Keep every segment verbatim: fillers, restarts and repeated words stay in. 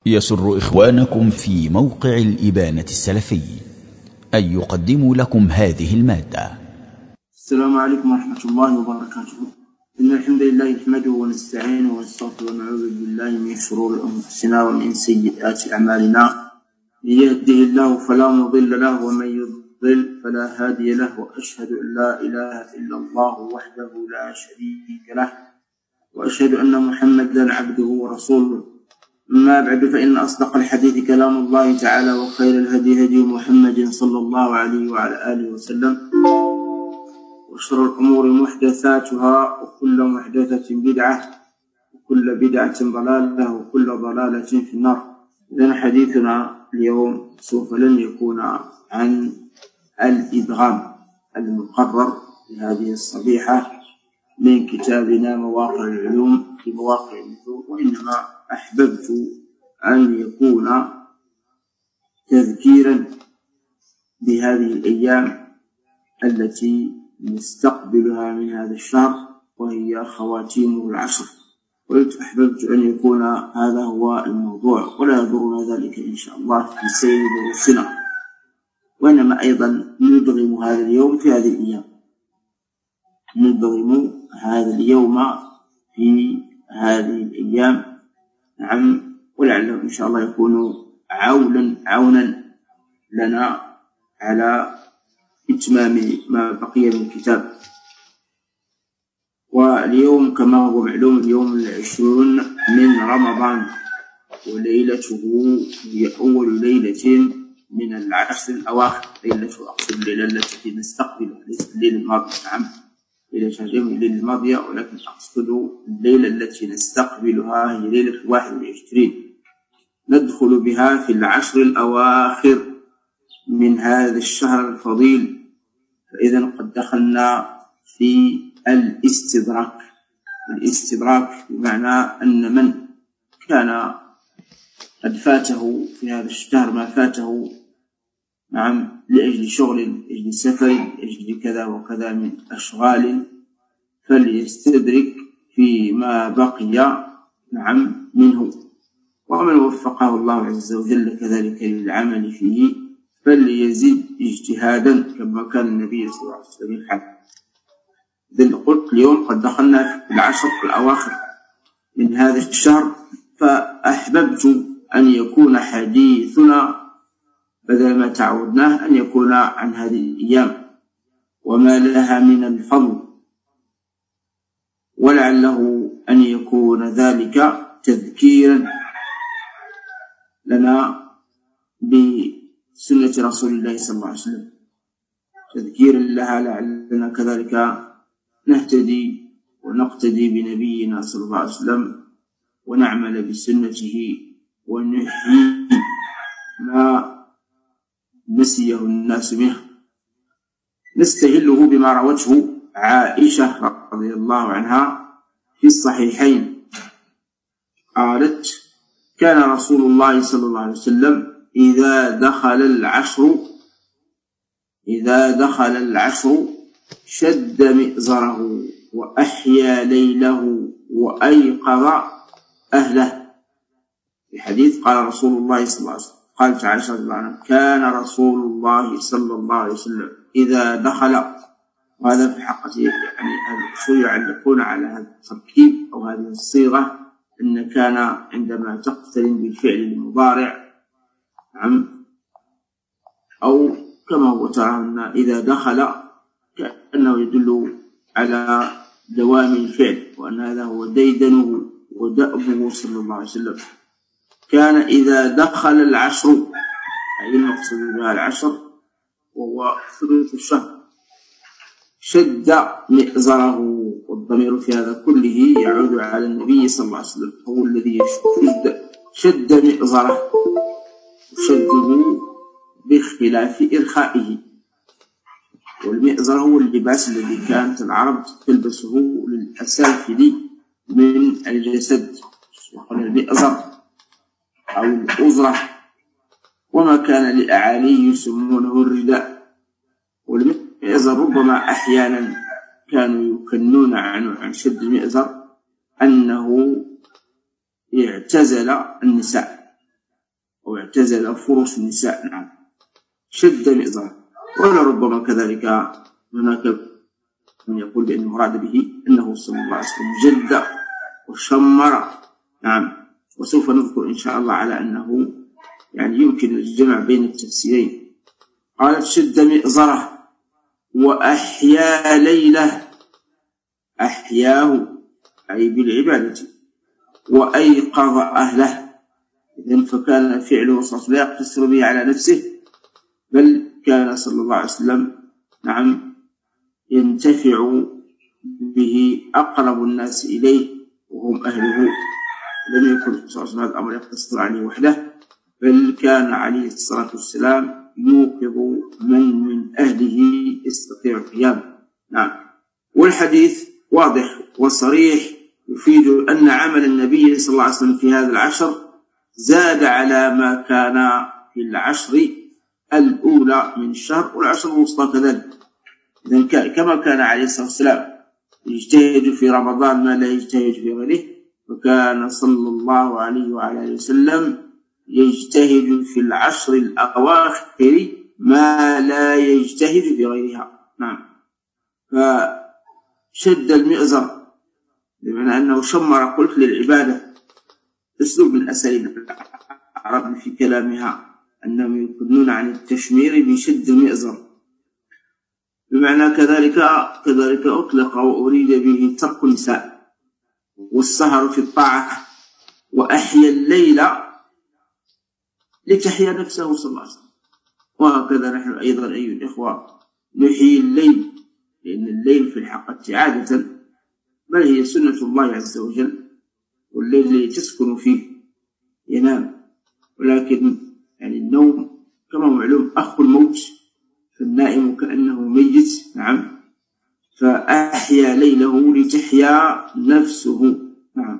يسر إخوانكم في موقع الإبانة السلفي أن يقدموا لكم هذه المادة. السلام عليكم ورحمة الله وبركاته. إن الحمد لله نحمده ونستعينه ونستغفره ونعوذ بالله من شرور أنفسنا ومن سيئات أعمالنا. من يهده الله فلا مضل له ومن يضلل فلا هادي له، وأشهد أن لا إله إلا الله وحده لا شريك له، وأشهد أن محمدا عبده ورسوله. أما بعد، فإن أصدق الحديث كلام الله تعالى، وخير الهدي هدي محمد صلى الله عليه وعلى آله وسلم، وشر الأمور محدثاتها، وكل محدثة بدعة، وكل بدعة ضلالة، وكل ضلالة في النار. إذن حديثنا اليوم سوف لن يكون عن الإدغام المقرر لهذه الصبيحة من كتابنا مواقع العلوم في مواقع النحو، وإنما أحببت أن يكون تذكيرا بهذه الأيام التي نستقبلها من هذا الشهر، وهي خواتيمه العشر. وأحببت أن يكون هذا هو الموضوع، ولا يضرنا ذلك إن شاء الله في سير دروسنا، وإنما أيضا ندغم هذا اليوم في هذه الأيام، ندغم هذا اليوم في هذه الأيام. نعم، ولعله إن شاء الله يكون عونا عونا لنا على إتمام ما بقي من الكتاب. واليوم كما هو معلوم اليوم العشرون من رمضان، وليلته هي أول ليلة من العشر الأواخر. ليلة أقصد الليلة التي نستقبلها، ليس الليلة الماضية. نعم، ليلة شهرين من الليلة الماضية، ولكن أقصد الليلة التي نستقبلها هي ليلة الواحد والعشرين، ندخل بها في العشر الأواخر من هذا الشهر الفضيل. فإذا قد دخلنا في الاستدراك. الاستدراك بمعنى أن من كان قد فاته في هذا الشهر ما فاته، نعم، لأجل شغل، لأجل سفر، لأجل كذا وكذا من أشغال، فليستدرك فيما بقي، نعم، منه. ومن وفقه الله عز وجل كذلك للعمل فيه فليزيد اجتهادا كما كان النبي صلى الله عليه وسلم يفعل. إذن قلت اليوم قد دخلنا في العشر الأواخر من هذا الشهر، فأحببت أن يكون حديثنا بدل ما تعودناه أن يكون عن هذه الأيام وما لها من الفضل، ولعله أن يكون ذلك تذكيرا لنا بسنة رسول الله صلى الله عليه وسلم، تذكيرا لها لعلنا كذلك نهتدي ونقتدي بنبينا صلى الله عليه وسلم، ونعمل بسنته، ونحيي ما نسيه الناس منه. نستهله بما روته عائشة رضي الله عنها في الصحيحين، قالت: كان رسول الله صلى الله عليه وسلم إذا دخل العشر إذا دخل العشر شد مئزره وأحيا ليله وأيقظ أهله. في حديث قال رسول الله صلى الله عليه وسلم، قالت عائشة رضي الله عنها: كان رسول الله صلى الله عليه وسلم إذا دخل، وهذا في حقيقة يعني الأصول يعلقون على هذا التركيب أو هذه الصيغة أن كان عندما تقترن بالفعل المضارع، نعم، أو كما هو تعالى إذا دخل كأنه يدل على دوام الفعل، وأن هذا هو ديدنه ودأبه صلى الله عليه وسلم. كان إذا دخل العشر، أي المقصود بها العشر وهو ثلث الشهر، شد مئزره، والضمير في هذا كله يعود على النبي صلى الله عليه وسلم، هو الذي يشد شد مئزره، شده باختلاف إرخائه. والمئزر هو اللباس الذي كانت العرب تلبسه للأسافل من الجسد، وقال المئزر أو الأزرة، وما كان لأعاليه يسمونه الرداء. والمئزر ربما أحيانا كانوا يكنون عن شد المئزر أنه اعتزل النساء، واعتزل فرش النساء. نعم، شد مئزره. ولربما كذلك هناك من يقول بأنه مراد به أنه صلى الله عليه وسلم جد وشمر. نعم، وسوف نذكر إن شاء الله على أنه يعني يمكن الجمع بين التفسيرين. قالت شد مئزره وأحيا ليله، أحياه أي بالعبادة، وأيقظ أهله. إذن فكان فعله صلى الله عليه وسلم لا يقتصر به على نفسه، بل كان صلى الله عليه وسلم نعم ينتفع به أقرب الناس إليه وهم أهله. لم يكن صلى الله عليه وسلم هذا الأمر يقتصر عليه وحده، بل كان عليه الصلاة والسلام يوقظ من من أهله يستطيع القيام. نعم، والحديث واضح وصريح يفيد أن عمل النبي صلى الله عليه وسلم في هذا العشر زاد على ما كان في العشر الأولى من الشهر والعشر الوسطى كذلك. إذن كما كان عليه الصلاة والسلام يجتهد في رمضان ما لا يجتهد في غيره، وكان صلى الله عليه وعلى وسلم يجتهد في العشر الأواخر ما لا يجتهد في غيرها. نعم، فشد المئزر بمعنى أنه شمر قلت للعبادة، أسلوب من أساليب العرب في كلامها أنهم يكنون عن التشمير بشد المئزر، بمعنى كذلك كذلك أطلق وأريد به ترك النساء والسهر في الطاعة. وأحيا الليل لتحيا نفسه صلى الله عليه وسلم. وهكذا نحن أيضا أيها الإخوة نحيي الليل، لأن الليل في الحقيقة عادة بل هي سنة الله عز وجل، والليل الذي تسكن فيه ينام، ولكن يعني النوم كما معلوم أخو الموت، فالنائم كأنه ميت. نعم، فأحيا ليله لتحيا نفسه. نعم،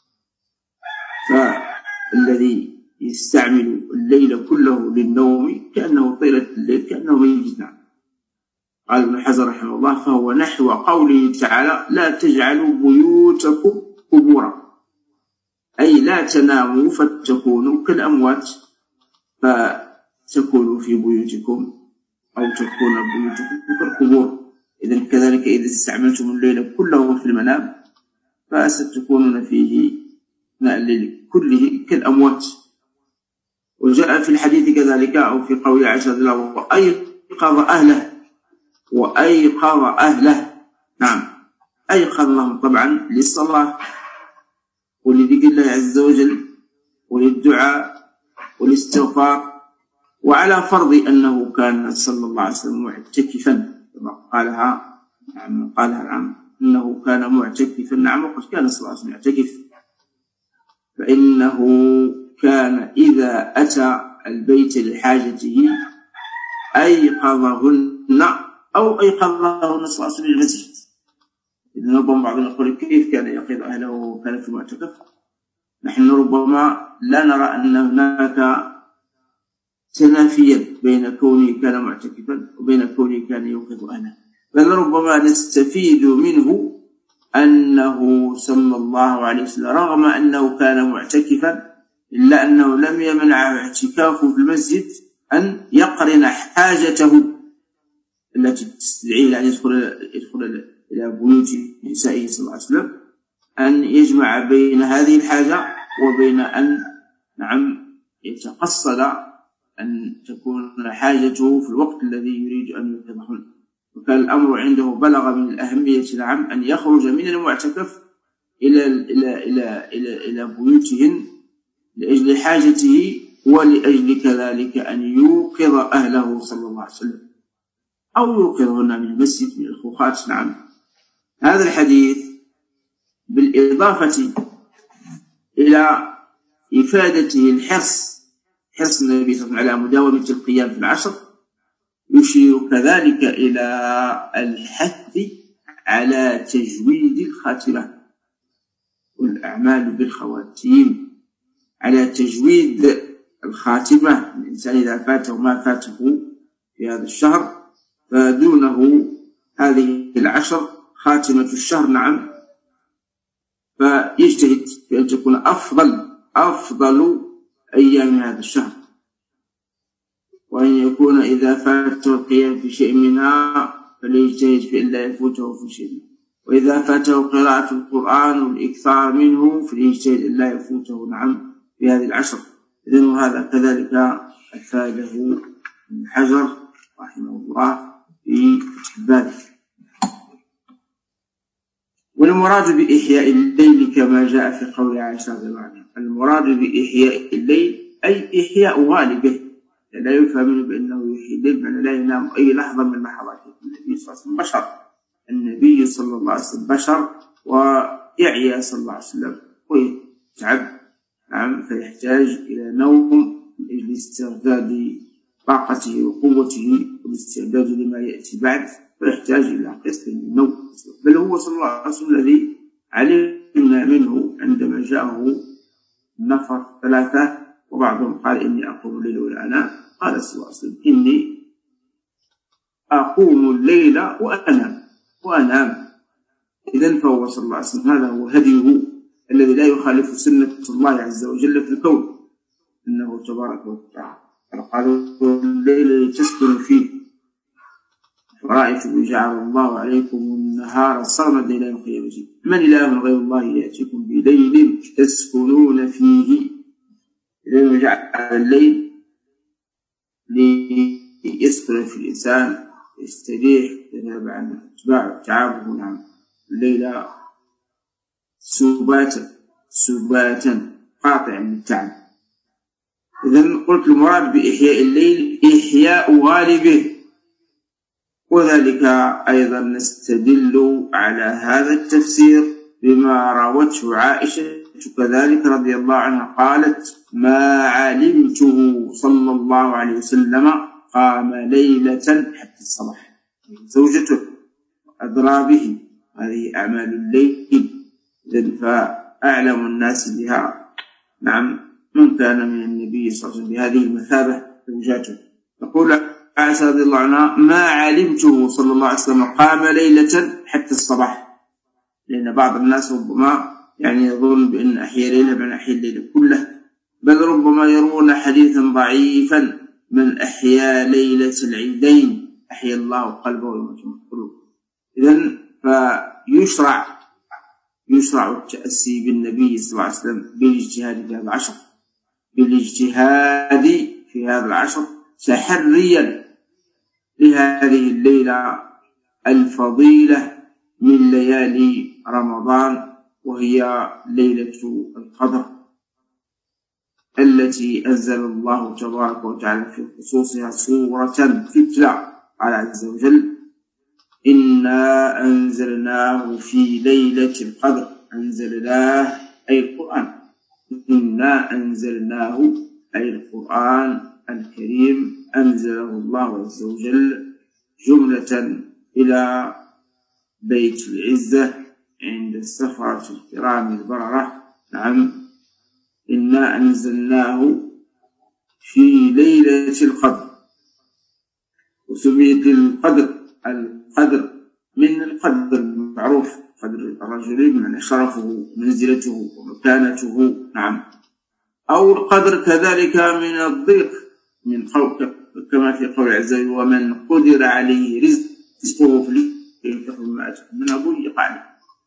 فالذي يستعمل الليل كله للنوم كأنه طيلة الليل كأنه ميت. نعم، قال ابن حجر رحمه الله فهو نحو قوله تعالى لا تجعلوا بيوتكم قبورا، أي لا تناموا فتكونوا كالأموات، فتكونوا في بيوتكم أو تكون بيوتكم كالقبور. إذن كذلك إذا استعملتم الليل كله في المنام فستكونون فيه من الليل كله كالأموات. وجاء في الحديث كذلك أو في قول عائشة رضي الله عنها وأيقظ أهله، وأيقظ أهله. نعم، أيقظ لهم طبعا للصلاة ولذكر الله عز وجل وللدعاء والاستغفار، وعلى فرض أنه كان صلى الله عليه وسلم معتكفا كما قالها. نعم، قالها نعم أنه كان معتكفا. نعم، وقد كان صلى الله عليه وسلم يعتكف، فإنه كان إذا أتى البيت لحاجته أيقظهن أو أيقظهن صلى الله عليه وسلم للمسجد. إذن ربما بعضهم يقول كيف كان يقظ أهله وكان في معتكف؟ نحن ربما لا نرى أن هناك تنافيا بين كونه كان معتكفا وبين كونه كان يوقظ أهله، بل ربما نستفيد منه أنه صلى الله عليه وسلم رغم أنه كان معتكفا إلا أنه لم يمنعه اعتكافه في المسجد أن يقرن حاجته التي تستدعيه أن يدخل يدخل إلى بيوت نسائه صلى الله عليه وسلم، أن يجمع بين هذه الحاجة وبين أن نعم يتقصد أن تكون حاجته في الوقت الذي يريد أن يوقظهن. وكان الأمر عنده بلغ من الأهمية نعم أن يخرج من المعتكف إلى إلى إلى إلى إلى بيوتهن لأجل حاجته ولأجل كذلك أن يوقظ أهله صلى الله عليه وسلم أو يوقظهن من المسجد من الخوخات. نعم، هذا الحديث بالإضافة إلى إفادته الحرص حرص النبي صلى الله عليه وسلم على مداومة القيام في العشر يشير كذلك إلى الحث على تجويد الخاتمة والأعمال بالخواتيم، على تجويد الخاتمة. الإنسان إذا فاته ما فاته في هذا الشهر فدونه هذه العشر خاتمة الشهر. نعم، فيجتهد في أن تكون أفضل أفضل أيام هذا الشهر. وأن يكون إذا فاته القيام في شيء منها فليجتهد في أن لا يفوته في شيء، وإذا فاته قراءة القرآن والإكثار منه فليجتهد أن لا يفوته نعم في هذه العشر. إذن وهذا كذلك أفاده ابن حجر رحمه الله في ذلك. والمراد بإحياء الليل كما جاء في قول عائشة رضي الله عنها، المراد بإحياء الليل أي إحياء غالبه، لا يفهم منه بأنه يحيي الليل بأنه لا ينام أي لحظة من لحظات النبي صلى الله عليه وسلم بشر، النبي صلى الله عليه وسلم بشر ويعيا صلى الله عليه وسلم ويتعب نعم فيحتاج إلى نوم لأجل استرداد طاقته وقوته والاستعداد لما يأتي بعد، فيحتاج إلى قسط من النوم. بل هو صلى الله عليه وسلم الذي علمنا منه عندما جاءه نفر ثلاثة وبعضهم قال إني أقوم الليل ولا أنام، قال صلى الله عليه وسلم إني أقوم الليل وأنام وأنام. إذن فهو صلى الله عليه وسلم هذا هو هديه الذي لا يخالف سنة الله عز وجل في الكون، إنه تبارك وتعالى قالوا الليل تسكن فيه فرأيتم جعل الله عليكم النهار سرمدا إلى يوم القيامة، من إله غير الله يأتيكم بليل تسكنون فيه. إذن جعل الليل ليسكن في الإنسان يستريح يذهب عن اتباع تعبه نعم الليل سباتا سباتا قاطع من التعب. إذن قلت المراد بإحياء الليل إحياء غالبه، وذلك أيضا نستدل على هذا التفسير بما راوته عائشة كذلك رضي الله عنها قالت ما علمته صلى الله عليه وسلم قام ليلة حتى الصباح، زوجته أدرى به هذه أعمال الليل، إذن فأعلم الناس بها نعم من كان من النبي صلى الله عليه وسلم بهذه المثابة زوجاته. تقول عائشة رضي الله عنها ما علمته صلى الله عليه وسلم قام ليلة حتى الصباح، لأن بعض الناس ربما يعني يظن بأن أحيا ليلة من أحيا الليل كله، بل ربما يرون حديثا ضعيفا من أحيا ليلة العيدين أحيا الله قلبه ويمتم القلوب. إذن فيشرع يشرع التأسي بالنبي صلى الله عليه وسلم بالاجتهاد في هذا العشر، بالاجتهاد في هذا العشر تحريا لهذه الليلة الفضيلة من ليالي رمضان، وهي ليلة القدر التي أنزل الله تبارك وتعالى في خصوصها سورة تتلى قال عز وجل إنا أنزلناه في ليلة القدر، أنزلناه أي القرآن، إنا أنزلناه أي القرآن الكريم أنزله الله عز وجل جملة إلى بيت العزة عند السفرة الكرام البررة. نعم إنا أنزلناه في ليلة القدر، وسميت القدر القدر من القدر المعروف قدر الرجل من شرفه منزلته ومكانته نعم، أو القدر كذلك من الضيق من قول كما في قول عز وجل ومن قدر عليه رزقه فلينفق مما آتاه من ضيق عليه.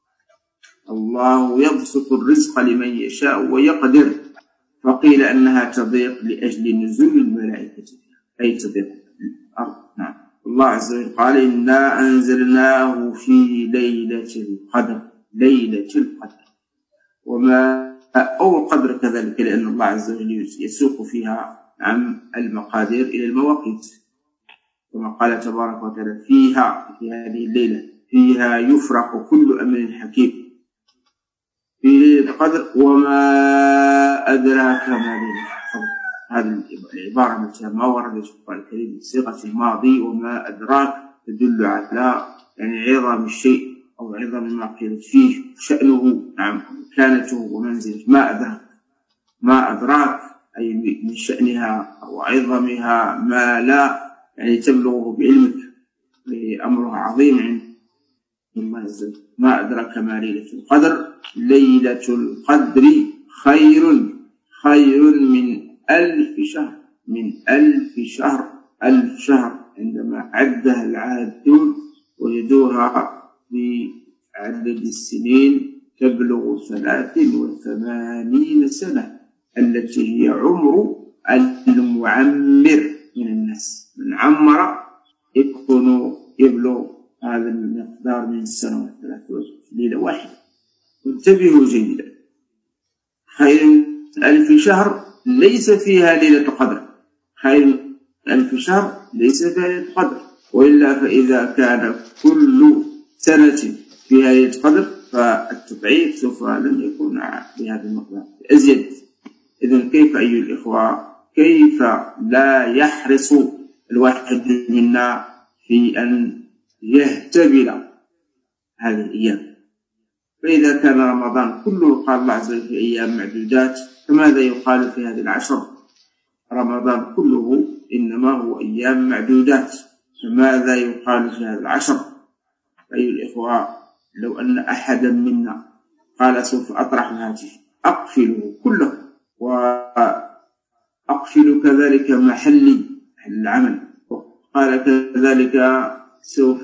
الله يبسط الرزق لمن يشاء ويقدر، فقيل أنها تضيق لأجل نزول الملائكة أي تضيق الأرض. نعم الله عز وجل قال إنا أنزلناه في ليلة القدر، ليلة القدر وما أو القدر كذلك لأن الله عز وجل يسوق فيها عن المقادير إلى المواقيت، كما قال تبارك وتعالى فيها في هذه الليلة فيها يفرق كل أمر حكيم في ليلة القدر وما أدراك ما ليلة القدر. هذه العبارة التي ما وردت في القرآن الكريم بصيغة الماضي وما أدراك تدل على يعني عظم الشيء أو عظم ما قيلت فيه شأنه نعم مكانته ومنزله. ما أدراك ما أدراك أي من شأنها أو عظمها ما لا يعني تبلغه بعلمك أمره عظيم عند الله عز وجل. ما أدراك ما ليلة القدر ليلة القدر خير خير من ألف شهر من ألف شهر ألف شهر عندما عدها العادون وجدوها بعدد السنين تبلغ ثلاث وثمانين سنة، التي هي عمر المعمر من الناس. من عمر يكون يبلغ هذا المقدار من السنة والثلاث في ليلة واحدة. انتبهوا جيدا، خير ألف شهر ليس فيها ليلة قدر، خير ألف شهر ليس فيها ليلة قدر، وإلا فإذا كان كل سنة فيها ليلة قدر فالتضعيف سوف لن يكون بهذا المقدار أزيد. إذن كيف أيها الإخوة، كيف لا يحرص الواحد منا في أن يهتبل هذه الأيام؟ فإذا كان رمضان كله قال الله عز وجل في أيام معدودات، فماذا يقال في هذه العشر؟ رمضان كله إنما هو أيام معدودات، فماذا يقال في هذه العشر؟ أيها الإخوة، لو أن أحدا منا قال سوف أطرح هاتفي أقفله كله وأقفل كذلك محلي محل العمل، قال كذلك سوف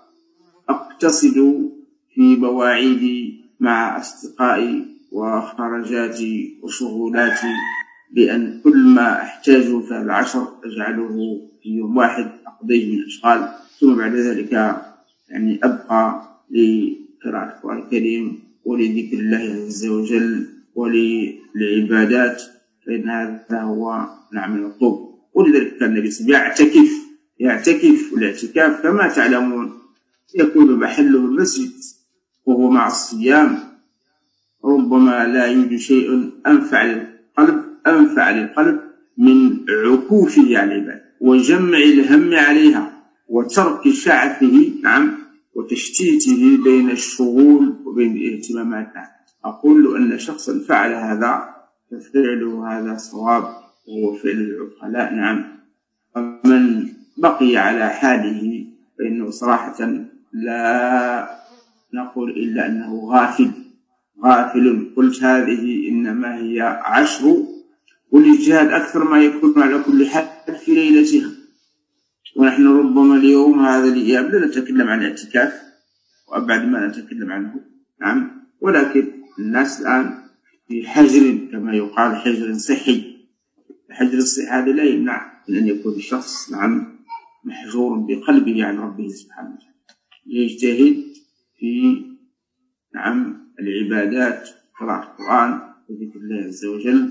أقتصد في مواعيدي مع أصدقائي وخرجاتي وشغولاتي، بأن كل ما أحتاجه في العشر أجعله في يوم واحد أقضيه من أشغال، ثم بعد ذلك يعني أبقى لقراءة القرآن الكريم ولذكر الله عز وجل وللعبادات، فإن هذا هو نعم المطلوب. ولذلك كان النبي صلى الله عليه وسلم يعتكف يعتكف والاعتكاف كما تعلمون يكون محله المسجد، وهو مع الصيام ربما لا يوجد شيء أنفع للقلب أنفع للقلب من عكوفه على العباد وجمع الهم عليها وترك شعثه نعم وتشتيته بين الشغول وبين الاهتمامات. أقول أن شخصا فعل هذا ففعله هذا صواب وهو فعل العقلاء نعم. ومن بقي على حاله فإنه صراحة لا نقول إلا أنه غافل غافل. قلت هذه إنما هي عشر، والاجتهاد أكثر ما يكون على كل حال في ليلتها، ونحن ربما اليوم هذا الأيام لا نتكلم عن الاعتكاف وأبعد ما نتكلم عنه نعم، ولكن الناس الآن في حجر كما يقال، حجر صحي. الحجر الصحي هذا لا يمنع من أن يكون الشخص نعم محجور بقلبه عن ربه سبحانه وتعالى، يجتهد في نعم العبادات، قراءة القرآن وذكر الله عز وجل،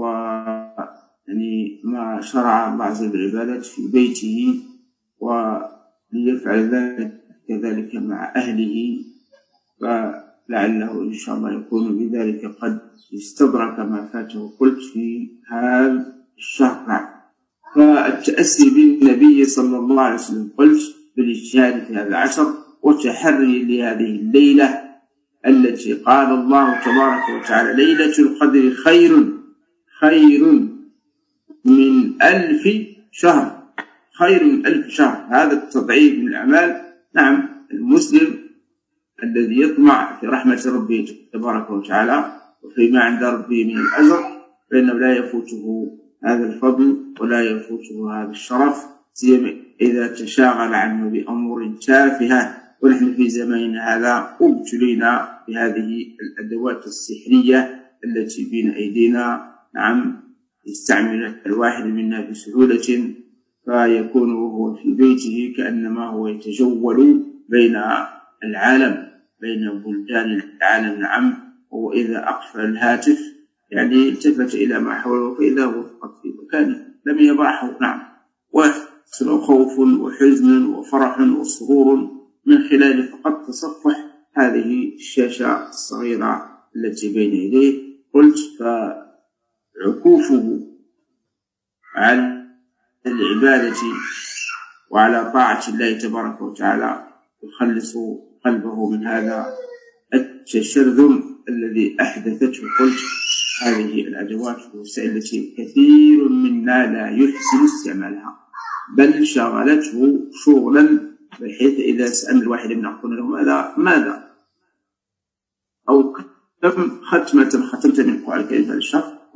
ويعني ما شرع الله عز وجل العبادات في بيته، وليفعل ذلك كذلك مع أهله، فلعله إن شاء الله يكون بذلك قد استدرك ما فاته قلت في هذا الشهر. فالتأسي بالنبي صلى الله عليه وسلم قلت بالاجتهاد في هذا العشر وتحري لهذه الليلة التي قال الله تبارك وتعالى ليلة القدر خير خير من ألف شهر، خير من ألف شهر. هذا التضعيف من الأعمال نعم. المسلم الذي يطمع في رحمة ربه تبارك وتعالى وفيما عند ربه من الأجر فإنه لا يفوته هذا الفضل ولا يفوته هذا الشرف، سيما إذا تشاغل عنه بأمور تافهة. ونحن في زماننا هذا ابتلينا بهذه الأدوات السحرية التي بين أيدينا نعم، يستعمل الواحد منا بسهولة، فيكون وهو في بيته كأنما هو يتجول بين العالم بين بلدان العالم نعم. وإذا أقفل الهاتف يعني التفت إلى ما حوله فإذا هو فقط في مكانه لم يبرحه نعم، ويحصل خوف وحزن وفرح وسرور من خلال فقط تصفح هذه الشاشة الصغيرة التي بين يديه. قلت فعكوفه على العبادة وعلى طاعة الله تبارك وتعالى يخلص قلبه من هذا التشرذم الذي أحدثته قلت هذه الأدوات والوسائل التي كثير منا لا يحسن استعمالها، بل شغلته شغلا بحيث إذا سألنا الواحد منا قلنا له ماذا ماذا أو كم ختمة ختمت من القرآن الكريم هذا الشهر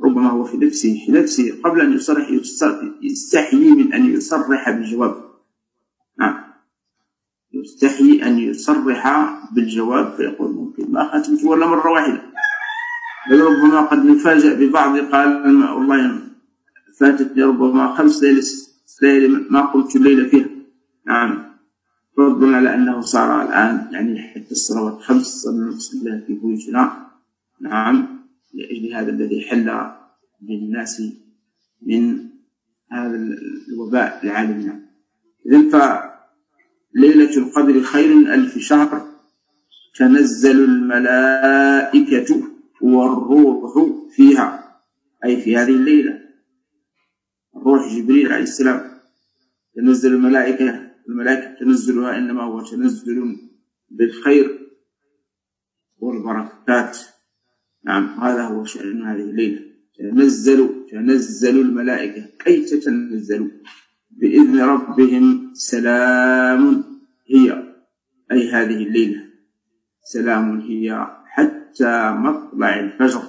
ربما هو في نفسه في نفسه قبل أن يصرح يستحيي من أن يصرح بالجواب. نعم، يستحيي أن يصرح بالجواب فيقول ممكن ما ختمت ولا مرة واحدة، بل ربما قد نفاجأ ببعض قال والله فاتتني ربما خمس ليالي ما قمت الليلة فيها. نعم، فضلا على أنه صار الآن يعني حتى الصلوات خمس نصليها في بيوتنا. نعم، لأجل هذا الذي حل بالناس من هذا الوباء العالمنا. إذن فليلة القدر خير من ألف شهر، تنزل الملائكة والروح فيها، أي في هذه الليلة. الروح جبريل عليه السلام، تنزل الملائكة، الملائكة تنزلها إنما هو تنزل بالخير والبركات. نعم، هذا هو شأن هذه الليلة. تنزل تنزل الملائكة أي تتنزل بإذن ربهم، سلام هي، أي هذه الليلة سلام هي حتى مطلع الفجر،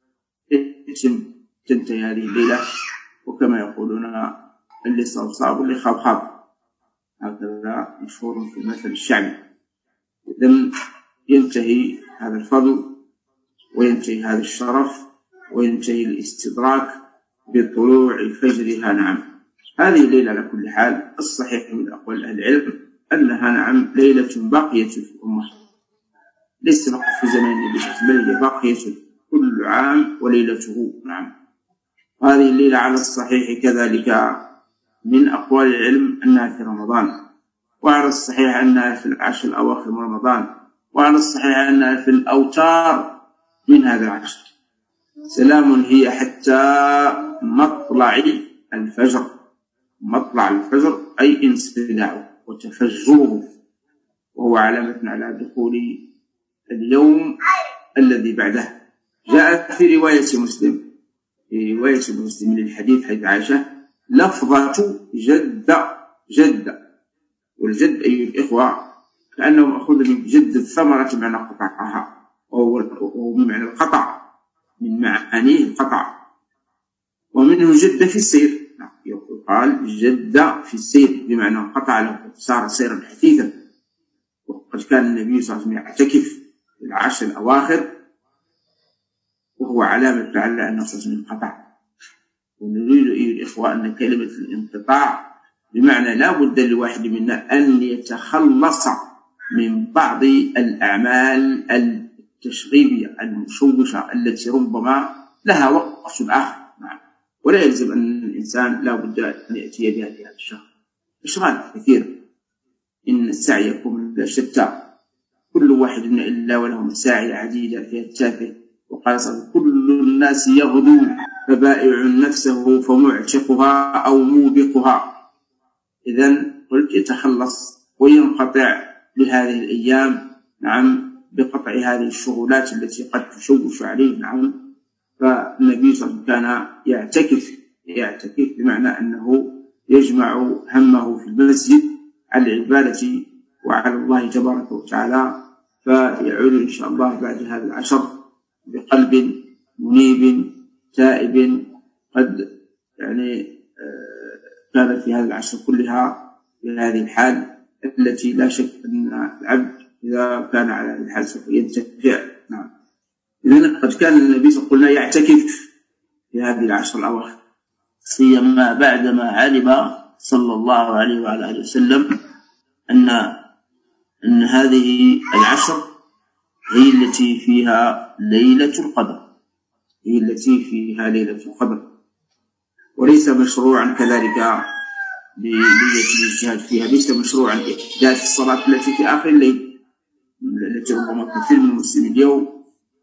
تنتهي هذه الليلة. وكما يقولون اللي صاب صاب واللي خاب خاب، هكذا مشهور في المثل الشعبي. إذن ينتهي هذا الفضل وينتهي هذا الشرف وينتهي الاستدراك بطلوع فجرها. نعم، هذه الليلة على كل حال الصحيح من أقوال أهل العلم أنها نعم ليلة باقية في الأمة، ليس فقط في زمان النبي صلى الله عليه وسلم، باقية كل عام وليلته. نعم، هذه الليلة على الصحيح كذلك من أقوال العلم أنها في رمضان، وعلى الصحيح أنها في العشر الأواخر من رمضان، وعلى الصحيح أنها في الأوتار من هذا العشر. سلام هي حتى مطلع الفجر، مطلع الفجر أي انصداعه وتفجره، وهو علامة على دخول اليوم الذي بعده. جاءت في رواية مسلم في رواية مسلم للحديث حيث عائشة لفظة جد جد، والجد أيها الإخوة كأنه مأخوذ من جد الثمرة بمعنى قطعها، وهو بمعنى القطع، من معانيه القطع. ومنه جد في السير، يقال جد في السير بمعنى قطع له صار سيرا حثيثا. وقد كان النبي صلى الله عليه وسلم يعتكف في العشر الأواخر، وهو علامة على أنه صلى الله عليه وسلم قطع. ونريد أيها الإخوة أن كلمة الانقطاع بمعنى لا بد لواحد منا أن يتخلص من بعض الأعمال التشغيبية المشوشة التي ربما لها وقت آخر. ولا يلزم أن الإنسان لا بد أن يأتي بها في هذا الشهر. أشغال كثيرة، إن السعي يكون شتى، كل واحد من إلا وله مساعي عديدة فيها التافه. وقال صلى كل الناس يغدو فبائع نفسه فمعتقها أو موبقها. إذن قلت يتخلص وينقطع لهذه الأيام، نعم، بقطع هذه الشغلات التي قد تشوش عليه. نعم، فالنبي صلى الله عليه وسلم كان يعتكف يعتكف بمعنى أنه يجمع همه في المسجد على العبادة وعلى الله تبارك وتعالى، فيعود إن شاء الله بعد هذا العشر بقلب منيب تائب، قد يعني كانت في هذا العشر كلها في هذه الحال التي لا شك أن العبد إذا كان على هذه الحال سوف ينتفع. نعم، إذن قد كان النبي صلى الله عليه وسلم يعتكف في هذه العشر الأواخر، سيما بعدما علم صلى الله عليه وعلى آله وسلم أن أن هذه العشر هي التي فيها ليلة القدر، هي التي فيها ليلة القدر. وليس مشروعا كذلك بنية الاجتهاد فيها، ليس مشروعا إحداث الصلاة التي في آخر الليل، التي ربما كثير من المسلمين اليوم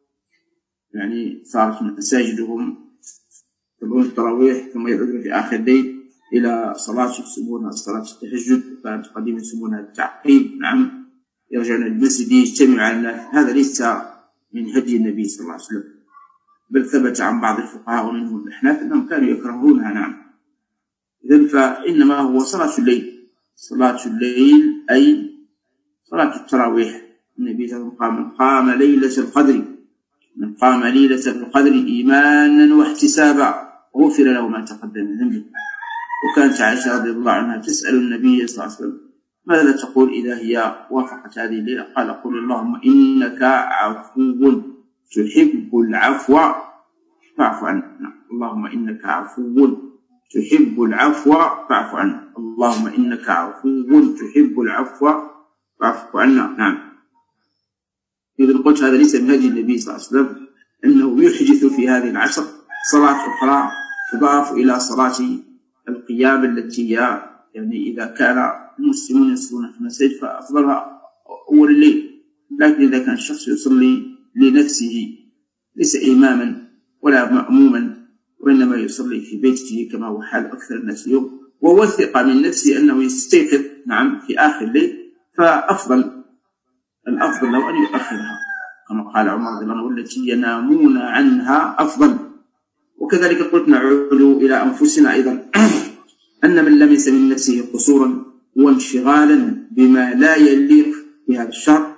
يعني صارت مساجدهم يصلون التراويح ثم يعودون في آخر الليل إلى صلاة يسمونها صلاة التهجد، كانت قديما يسمونها التعقيب. نعم، يرجعون المسجد يجتمع على الناس. هذا ليس من هدي النبي صلى الله عليه وسلم، بل ثبت عن بعض الفقهاء ومنهم الأحناف أنهم كانوا يكرهونها. نعم، إذن فإنما هو صلاة الليل، صلاة الليل أي صلاة التراويح. النبي صلى الله عليه وسلم قام قام ليلة القدر من قام ليلة القدر إيمانا واحتسابا غفر له ما تقدم من ذنبه. وكانت عائشة رضي الله عنها تسأل النبي صلى الله عليه وسلم ماذا تقول إذا هي وافقت هذه الليلة؟ قال قل اللهم إنك عفو تحب العفو فاعف عنا. اللهم إنك عفو تحب العفو فاعف عنا. اللهم إنك عفو تحب العفو فاعف عنا. نعم. إذا قلت هذا ليس من هدي النبي صلى الله عليه وسلم، أنه يحدث في هذه العشر صلاة أخرى تضاف إلى صلاة القيام التي هي يعني إذا كان المسلمون يصلون في المسجد فأفضلها أول الليل، لكن إذا كان الشخص يصلي لنفسه ليس إماما ولا مأموما وإنما يصلي في بيته كما هو حال أكثر الناس اليوم، ووثق من نفسه أنه يستيقظ نعم في آخر الليل، فأفضل الأفضل لو أن يؤخرها كما قال عمر رضي الله عنه التي ينامون عنها أفضل. وكذلك قلت نعود إلى أنفسنا أيضا أن من لمس من نفسه قصورا وانشغالا بما لا يليق بهذا الشهر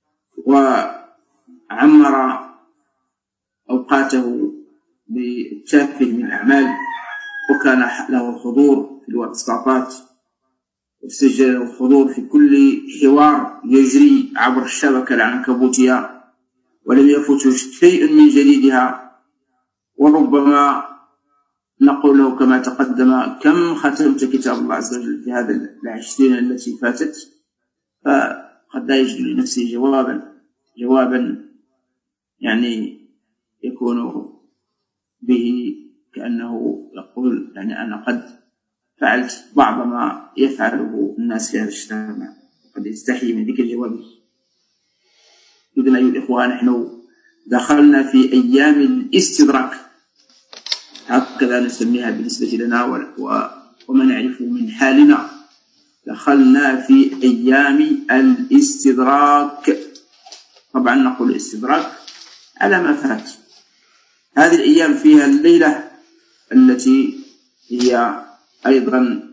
وعمر أوقاته بالتافه من الأعمال وكان له حضور في الواتسابات وسجل له حضور في كل حوار يجري عبر الشبكة العنكبوتية ولم يفوته شيء من جديدها، وربما نقول له كما تقدم كم ختمت كتاب الله عز وجل في هذا العشرين التي فاتت، فقد لا يجد لنفسه جوابا جوابا يعني يكون به كأنه يقول يعني أنا قد فعلت بعض ما يفعله الناس في هذا الشارع، قد يستحي من ذكر جوابه. إذن أيها الإخوة نحن دخلنا في أيام الاستدراك، هكذا نسميها بالنسبة لنا وما نعرفه من حالنا. دخلنا في أيام الاستدراك. طبعا نقول الاستدراك على ما فات. هذه الأيام فيها الليلة التي هي أيضا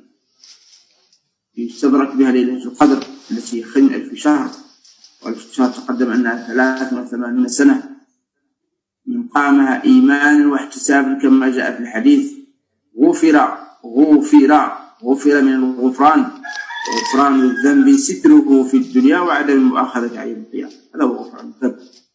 يستدرك بها ليلة القدر التي خير ألف شهر، والألف شهر تقدم أنها ثلاث وثمانين سنة. من قامها إيمانا واحتسابا كما جاء في الحديث غفر غفر غفر من الغفران، غفران الذنب ستره في الدنيا وعدم المؤاخذة على يوم القيامة، هذا هو غفران الذنب.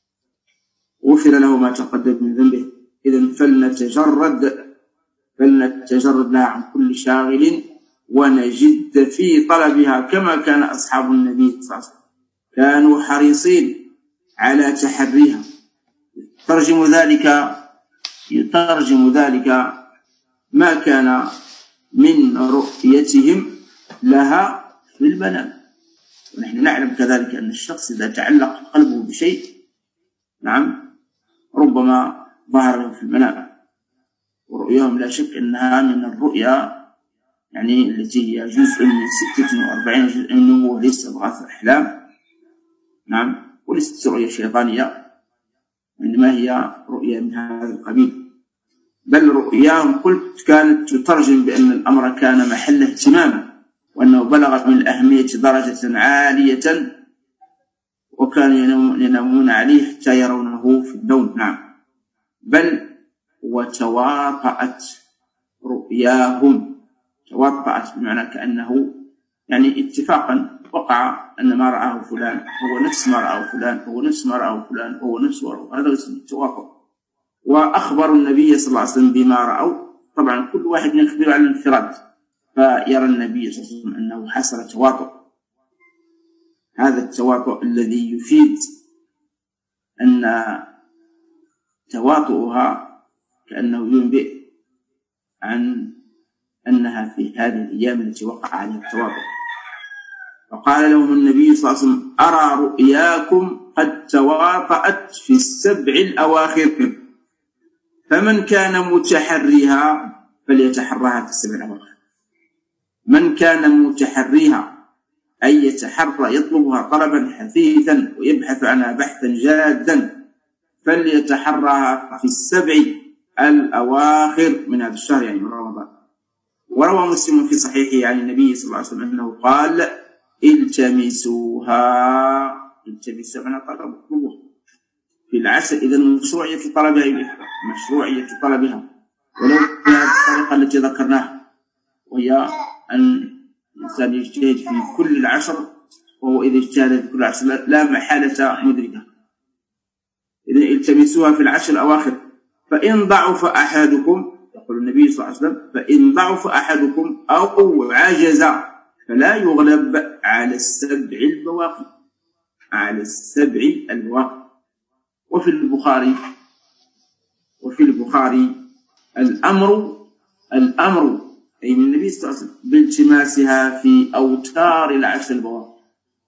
غفر له ما تقدم من ذنبه. إذن فلنتجرد فلنتجرد لها عن كل شاغل ونجد في طلبها كما كان أصحاب النبي صلى الله عليه وسلم، كانوا حريصين على تحريها. يترجم ذلك يترجم ذلك ما كان من رؤيتهم لها في المنام. ونحن نعلم كذلك أن الشخص إذا تعلق قلبه بشيء نعم ربما ظهر له في المنام، ورؤياهم لا شك أنها من الرؤيا يعني التي هي جزء من ستة وأربعين جزء من النبوة، ليس أضغاث أحلام نعم، وليست رؤيا شيطانية، إنما هي رؤيا من هذا القبيل. بل رؤياهم قلت كانت تترجم بأن الأمر كان محل اهتمام، وأنه بلغ من الأهمية درجة عالية، وكانوا ينامون عليه حتى يرونه في النوم. نعم. بل وتواطأت رؤياهم، تواطأت بمعنى كأنه يعني اتفاقا وقع أن ما رآه فلان هو نفس ما رآه فلان هو نفس ما رآه فلان هو نفس ما رآه، هذا اسمه التواطؤ. وأخبر النبي صلى الله عليه وسلم بما رأوا، طبعا كل واحد يخبر عن الانفراد، فيرى النبي صلى الله عليه وسلم أنه حصل تواطؤ. هذا التواطؤ الذي يفيد أن تواطؤها كأنه ينبئ عن أنها في هذه الأيام التي وقع عليها التواطؤ. فقال لهم النبي صلى الله عليه وسلم أرى رؤياكم قد تواطأت في السبع الأواخر، فمن كان متحريها فليتحرها في السبع الأواخر. من كان متحريها أي يتحرى يطلبها طلبا حثيثا ويبحث عنها بحثا جادا فليتحرها في السبع الأواخر من هذا الشهر يعني من رمضان. وروى مسلم في صحيحه عن النبي صلى الله عليه وسلم أنه قال التمسوها التمسوها طلبوها في في العشر. إذا مشروعية طلبها مشروعية طلبها ولو بهذه الطريقة التي ذكرناها، وهي أن الإنسان يجتهد في كل العشر، وهو إذا اجتهد في كل العشر لا محالة مدركة. إذا التمسوها في العشر الأواخر. فإن ضعف أحدكم، يقول النبي صلى الله عليه وسلم، فإن ضعف أحدكم أو عجز فلا يغلب على السبع البواقي، على السبع البواقي. وفي البخاري وفي البخاري الأمر الأمر أي من النبي صلى الله عليه وسلم بالتماسها في أوتار العشر البواقي.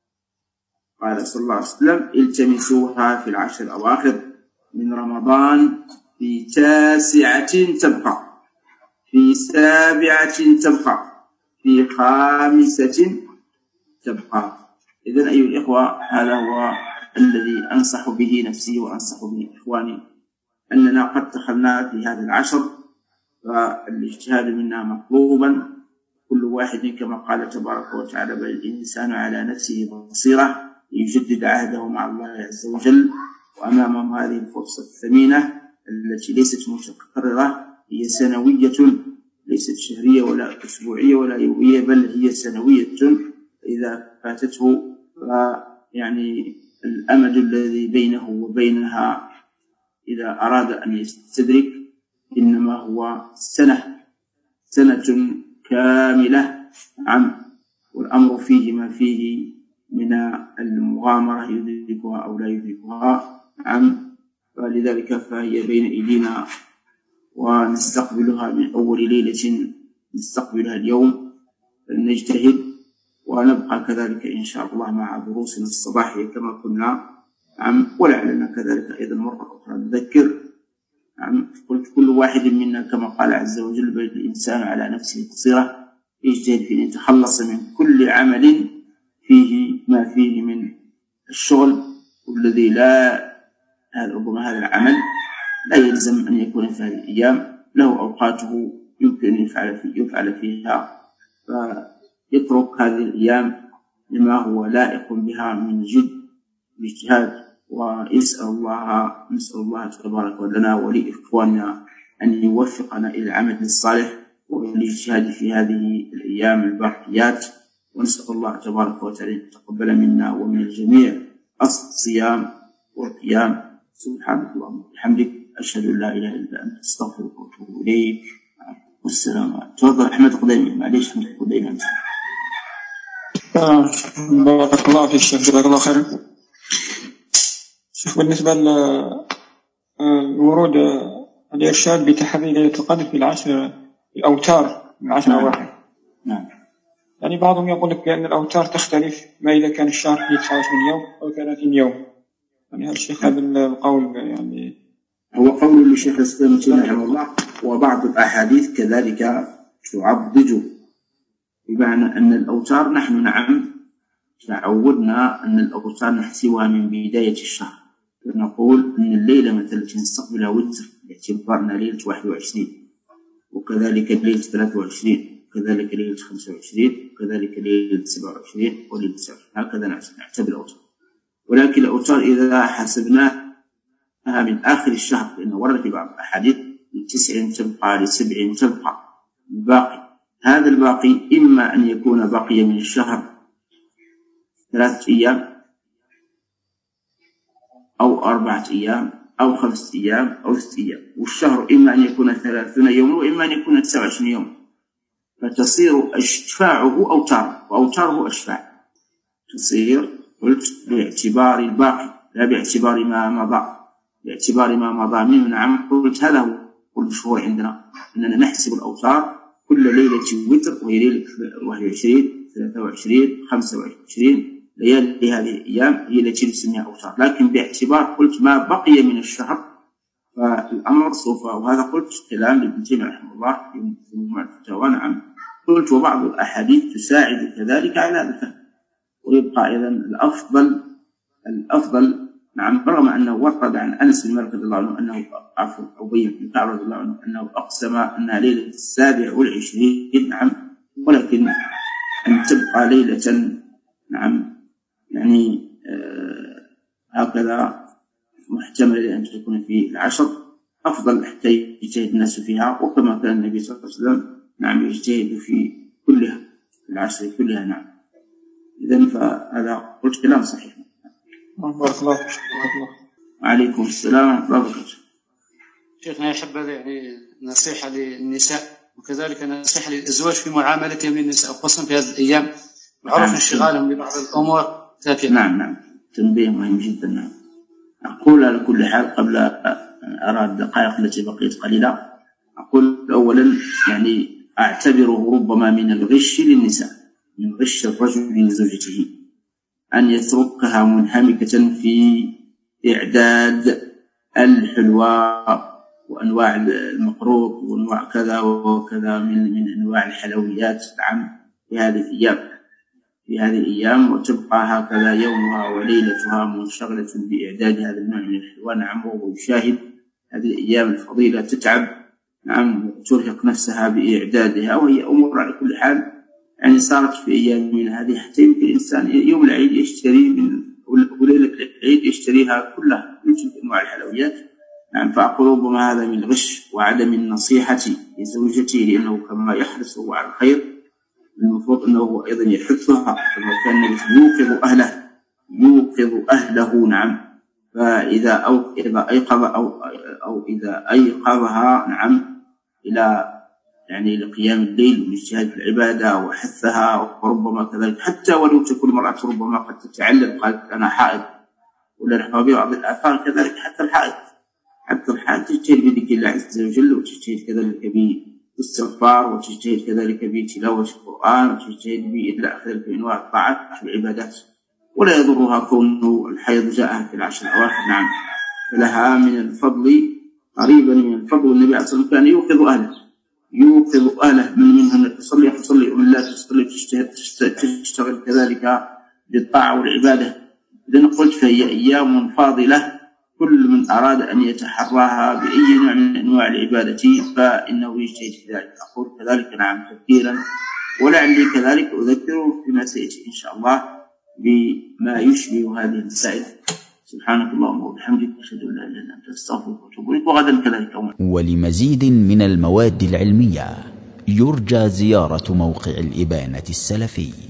قال صلى الله عليه وسلم: التمسوها في العشر الأواخر من رمضان، في تاسعة تبقى، في سابعة تبقى، في خامسة تبقى. إذن أيها الإخوة، هذا هو الذي أنصح به نفسي وأنصح به إخواني، أننا قد دخلنا في هذا العشر، فالاجتهاد منا مطلوبا. كل واحد كما قال تبارك وتعالى: بل الإنسان على نفسه بصيرة، يجدد عهده مع الله عز وجل. وأمامهم هذه الفرصة الثمينة التي ليست متكررة، هي سنوية، ليست شهرية ولا أسبوعية ولا يومية، بل هي سنوية. إذا فاتته فيعني الأمد الذي بينه وبينها إذا أراد أن يستدرك إنما هو سنة سنة كاملة عام، والأمر فيه ما فيه من المغامرة يدركها أو لا يدركها عام. فلذلك فهي بين أيدينا ونستقبلها من أول ليلة نستقبلها اليوم، فلنجتهد ونبقى كذلك إن شاء الله مع دروسنا الصباحية كما كنا عام. ولعلنا كذلك أيضا مرة أخرى نذكر عام. قلت كل واحد منا كما قال عز وجل: بل الإنسان على نفسه بصيرة، يجتهد في أن يتخلص من كل عمل فيه ما فيه من الشغل، والذي لا ربما هذا العمل لا يلزم أن يكون في هذه الأيام، له أوقاته يمكن أن يفعل, فيه يفعل فيها، فيترك هذه الأيام لما هو لائق بها من جد واجتهاد. ويسأل الله نسأل الله تبارك لنا ولإخواننا أن يوفقنا إلى العمل الصالح والاجتهاد في هذه الأيام الباقيات. ونسأل الله تبارك وتعالى أن يتقبل منا ومن الجميع الصيام والقيام. سبحانك اللهم وبحمدك، أشهد أن لا إله إلا أنت، أستغفرك وأتوب إليك. والسلام عليكم. تفضل أحمد قديمي، معليش أحمد قديمي. آه بارك الله فيك شيخ، جزاك الله خير. شيخ، بالنسبة للورود الإرشاد بتحري ليلة القدر في العشر الأوتار من عشر أواخر، نعم. يعني بعضهم يقول لك بأن الأوتار تختلف ما إذا كان الشهر فيه تسعة وعشرين يوم أو ثلاثين يوم. يعني هل الشيخ هذا القول يعني هو قول للشيخ الإسلام رحمه الله، وبعض الأحاديث كذلك تعضده، بمعنى أن الأوتار نحن نعم تعودنا أن الأوتار نحسبها من بداية الشهر، فنقول أن الليلة مثلا نستقبلها وتر باعتبارنا ليلة واحد وعشرين، وكذلك ليلة ثلاثة وعشرين، وكذلك ليلة خمسة وعشرين، وكذلك ليلة سبعة وعشرين وليلة تسعة وعشرين، هكذا نحسب الأوتار. ولكن الأوتار إذا حسبناها من آخر الشهر، لأنه ورد في بعض الأحاديث لتسع تبقى لسبع تبقى الباقي، هذا الباقي إما أن يكون بقي من الشهر ثلاثة أيام أو أربعة أيام أو خمسة أيام أو ستة أيام، والشهر إما أن يكون ثلاثون يوم وإما أن يكون تسعة وعشرين يوم، فتصير أشفاعه أوتار وأوتاره أشفاع، تصير قلت باعتبار الباقي لا باعتبار ما مضى، باعتبار ما مضى من عام. قلت هذا هو كل شهور عندنا، أننا نحسب الأوتار كل ليلة وتر، وهي ليلة واحد وعشرين، ثلاثة وعشرين، خمسة وعشرين، ليالي هذه الأيام هي التي نسميها أوتار، لكن باعتبار قلت ما بقي من الشهر فالأمر سوف، وهذا قلت كلام لابن تيمية رحمه الله في مجموع الفتاوى. نعم قلت وبعض الأحاديث تساعد كذلك على هذا الفهم. ويبقى أيضا الأفضل الأفضل نعم، رغم أنه ورد عن أنس بن مالك رضي الله عنه أنه عفوا أبي بن كعب رضي الله عنه أنه أقسم أنها ليلة السابع والعشرين، نعم، ولكن أن تبقى ليلة نعم يعني آه هكذا محتمل أن تكون في العشر أفضل حتى يجتهد الناس فيها، وكما كان النبي صلى الله عليه وسلم نعم يجتهد في كلها، في العشر كلها. نعم. إذن فهذا قلت كلام صحيح. بارك الله. وعليكم السلام ورحمة الله وبركاته. شيخنا يحب يعني نصيحة للنساء وكذلك نصيحة للأزواج في معاملتهم للنساء، خاصة في هذه الأيام معروف انشغالهم ببعض الأمور تافهة. نعم نعم تنبيه مهم جدا. نعم. أقول على كل حال قبل أرى الدقائق التي بقيت قليلة، أقول أولا يعني أعتبره ربما من الغش للنساء، من غش الرجل لزوجته أن يتركها منهمكة في إعداد الحلوى وأنواع المقروط وأنواع كذا وكذا من من أنواع الحلويات نعم في هذه الأيام في هذه الأيام وتبقى هكذا يومها وليلتها منشغلة بإعداد هذا النوع من الحلوى. نعم. وهو يشاهد هذه الأيام الفضيلة تتعب نعم وترهق نفسها بإعدادها، وهي أمور على كل حال يعني صارت في أيام من هذه حتى يمكن الإنسان يوم العيد يشتري من وليلة العيد يشتريها كلها من تلك أنواع الحلويات. نعم. فأقول ربما هذا من الغش وعدم النصيحة لزوجته، لأنه كما يحرص على الخير المفروض أنه أيضا يحثها كما كان يوقظ أهله يوقظ أهله. نعم. فإذا أو إذا أيقظ أو أو إذا أيقظها نعم إلى يعني لقيام الليل والاجتهاد في العبادة وحثها، وربما كذلك حتى ولو تكون المرأة ربما قد تتعلم قالت أنا حائض ولا نحو بعض الآثار كذلك، حتى الحائض حتى الحائض تجتهد بذكر الله عز وجل، وتجتهد كذلك بالاستغفار، وتجتهد كذلك بتلاوة القرآن، وتجتهد بإدلاء كذلك بأنواع الطاعات والعبادات، ولا يضرها كون الحيض جاءها في العشر الأواخر. نعم. فلها من الفضل قريبا من الفضل. النبي عليه الصلاة والسلام كان يوقظ أهله يوقظ أهله من منهم تصلي تصلي ومن لا تصلي تشتغل كذلك بالطاعة والعبادة. إذن قلت فهي أيام فاضلة، كل من أراد أن يتحراها بأي نوع من أنواع العبادة فإنه يجتهد في ذلك. أقول كذلك نعم تذكيرا، ولعلي كذلك أذكره فيما سيأتي إن شاء الله بما يشبه هذه المسائل. سبحانك اللهم وبحمدك أشهد أن لا إله إلا أنت أستغفرك وأتوب إليك، وغدا كذلك. ولمزيد من المواد العلمية يرجى زيارة موقع الإبانة السلفي.